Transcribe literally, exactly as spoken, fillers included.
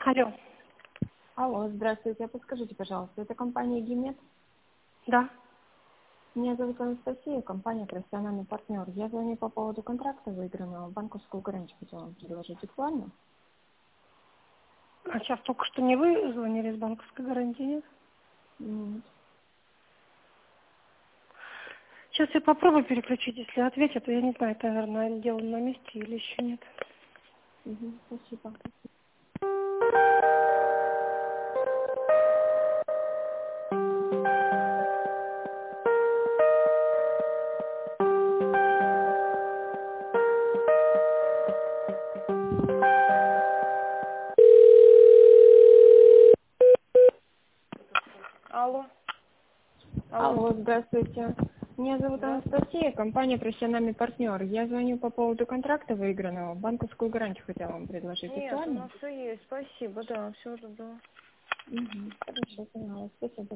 Алло. Алло, здравствуйте. Подскажите, пожалуйста, это компания Гимет? Да. Меня зовут Анастасия, компания «Профессиональный партнер». Я звоню по поводу контракта выигранного. Банковскую гарантию хотела вам предложить. Актуально? А сейчас только что не вы звонили с банковской гарантии, нет? М, Сейчас я попробую переключить, если ответят, то я не знаю, это, наверное, дело на месте или еще нет. мгм, Спасибо. Алло, алло, Алло, здравствуйте. Меня зовут да? Анастасия, компания «Профессиональный партнер». Я звоню по поводу контракта выигранного. Банковскую гарантию хотела вам предложить. Нет, у Актуально? нас все есть, спасибо, да, всего доброго. Угу. Хорошо, поняла. Спасибо.